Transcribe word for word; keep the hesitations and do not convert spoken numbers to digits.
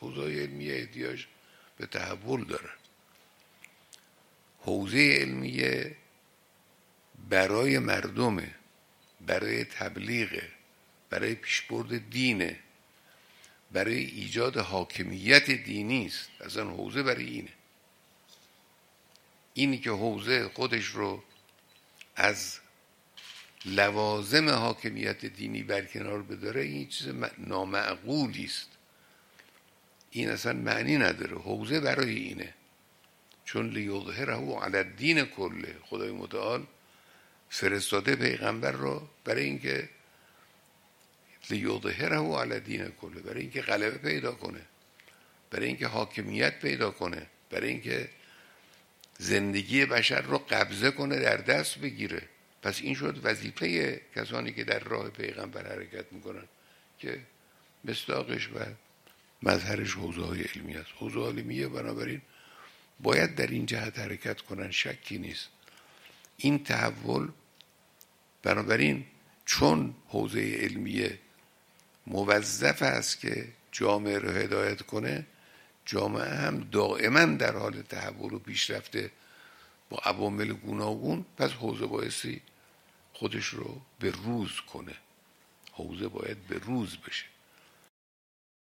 حوزه علمیه احتیاج به تحول داره. حوزه علمیه برای مردمه، برای تبلیغه، برای پیشبرد دینه، برای ایجاد حاکمیت دینی است. اصلا حوزه برای اینه. اینی که حوزه خودش رو از لوازم حاکمیت دینی برکنار بداره، این چیز نامعقولی است. این اصلا معنی نداره. حوزه برای اینه، چون لیظهره علی الدین کله، خدای متعال فرستاده پیغمبر رو برای اینکه لیظهره علی الدین کله، برای اینکه غلبه پیدا کنه، برای اینکه حاکمیت پیدا کنه، برای اینکه زندگی بشر رو قبضه کنه، در دست بگیره. پس این شد وظیفه کسانی که در راه پیغمبر حرکت میکنن که مصداقش و مظهرش حوزه های علمی است. حوزه علمیه بنابراین باید در این جهت حرکت کنن، شکی نیست. این تحول بنابراین چون حوزه علمیه موظف است که جامعه رو هدایت کنه، جامعه هم دائما در حال تحول و پیشرفته با عوامل گوناگون، پس حوزه بایستی خودش رو به روز کنه. حوزه باید به روز بشه.